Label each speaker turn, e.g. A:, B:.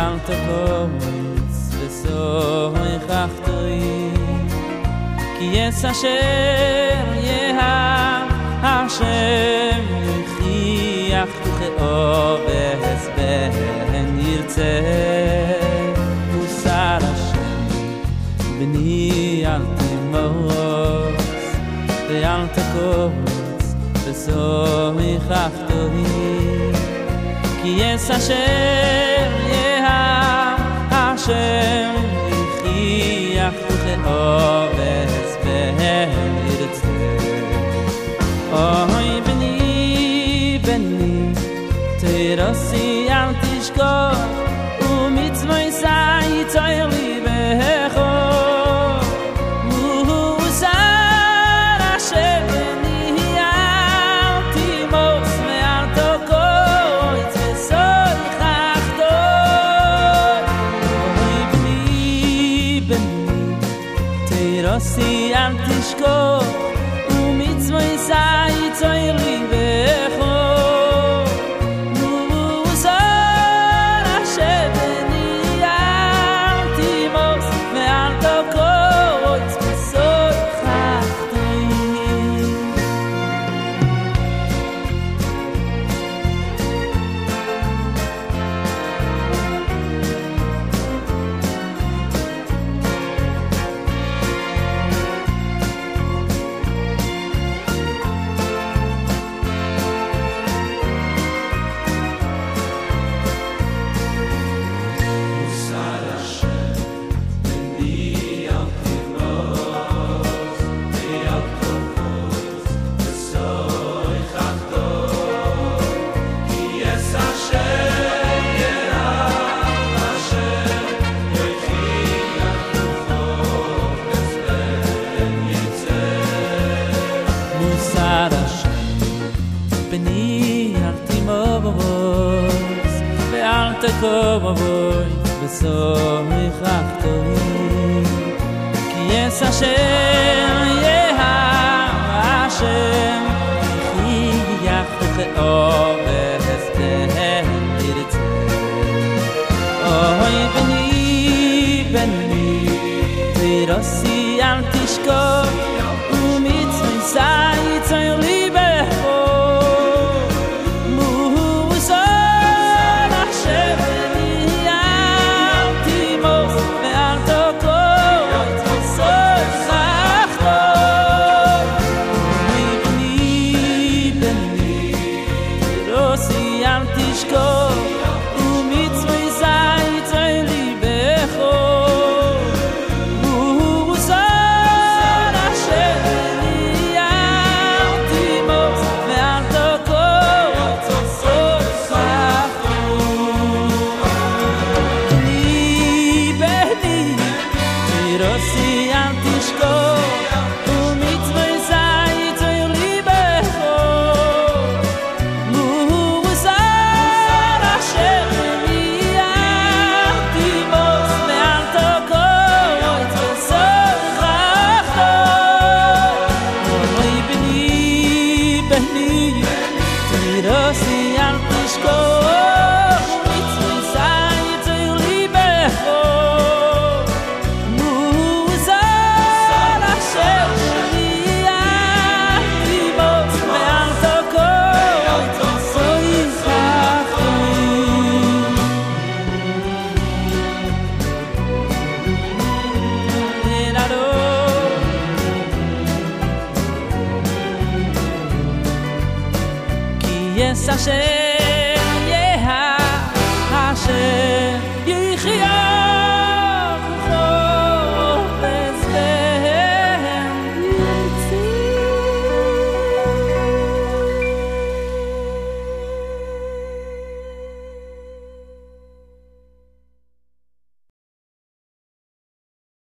A: ואל תקוץ וסויכחתוי כי יש אשר יהב השם יכיח וכאובס בן ירצה מוסר השם בני אל תמוס ואל תקוץ וסויכחתוי כי יש אשר יהב השם יכיח וכאובס בן ירצה אוי בני בני תירוסי אל תשכח ומצווי סי צויר ליבך מוסר השם בני אל תמוס ואל תקוץ וסויכחתוי אוי בני בני תירוסי אל תשכח ומצווי סי צויר ליבך מוסר השם בני אל תמוס ואל תקוץ וסויכחתוי מוסר השם בני אל תמוס ואל תקוץ וסויכחתוי כי יש אשר יהב השם יכיח וכאובס בן ירצה אוי בני בני תירוסי אל תשכח ומצווי סי צויר ליבך מוסר השם בני אל תמוס ואל תקוץ וסויכחתוי אוי בני בני תירוסי אל תשכח ומצווי סי צויר ליבך yes, I